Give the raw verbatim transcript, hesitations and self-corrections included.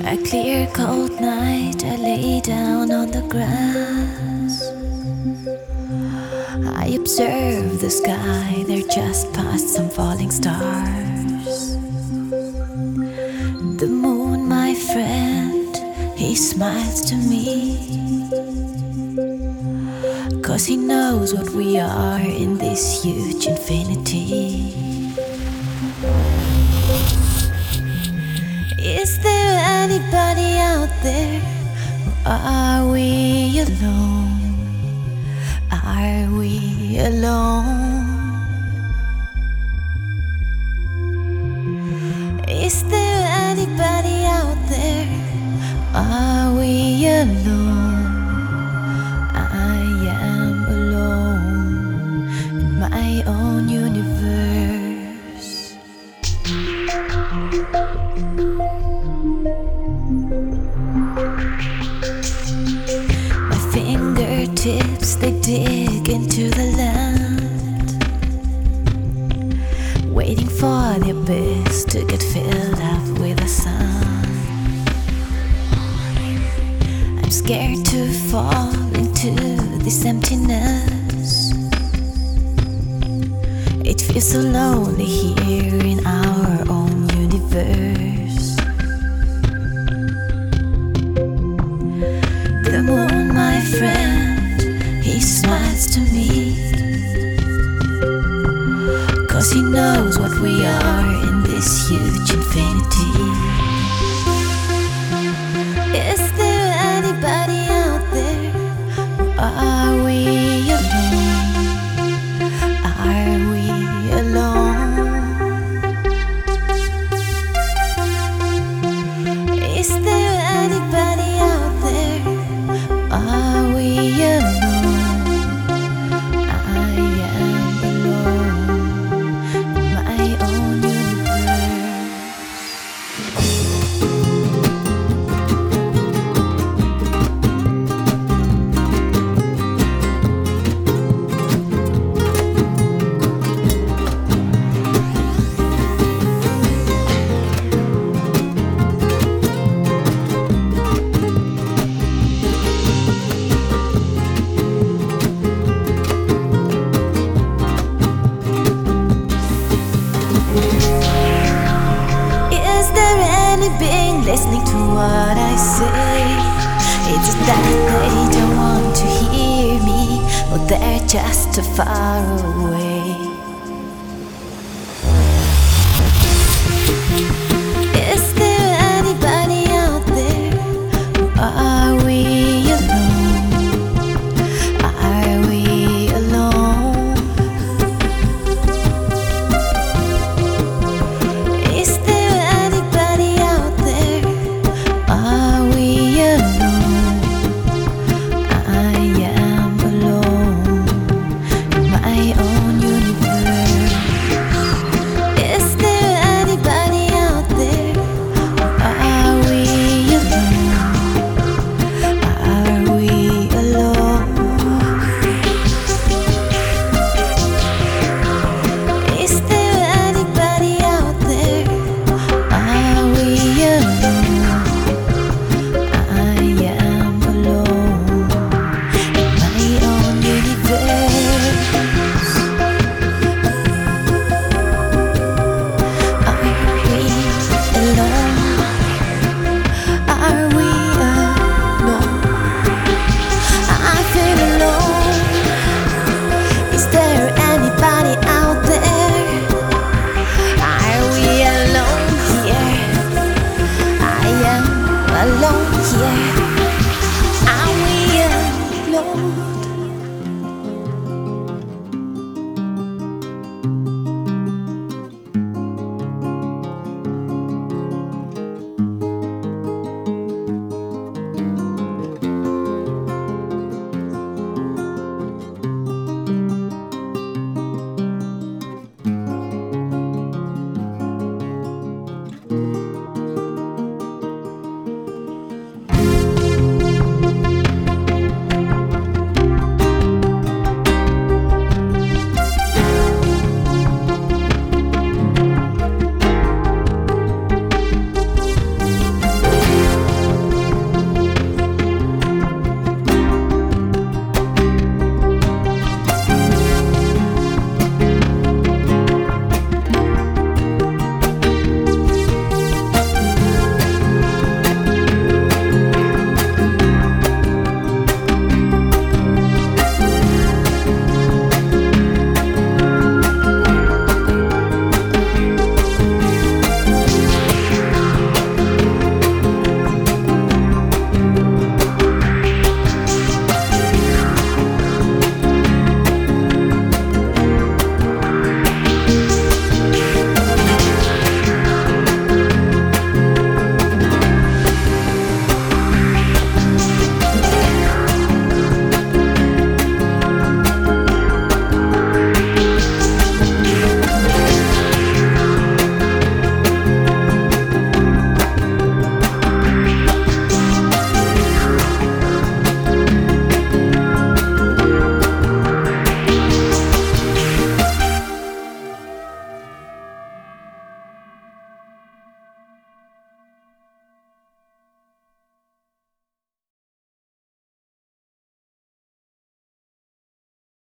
A clear cold night, I lay down on the grass. I observe the sky, there just past some falling stars. The moon, my friend, he smiles to me, 'cause he knows what we are in this huge infinity. Is there anybody out there? Or are we alone? Are we alone? Is there anybody out there? Are we alone? I am alone in my own universe. My fingertips, they dig into the land, waiting for the abyss to get filled up with the sun. I'm scared to fall into this emptiness. It feels so lonely here in our own universe. The moon, my friend, he smiles to me, 'cause he knows what we are in this huge infinity. Is there anybody out there? Or are we alone? Are we alone? Is there anybody out there? Are we alone? I am alone in my own universe. Is there any being listening to what I say? It's that they don't want to hear me, or they're just too far away.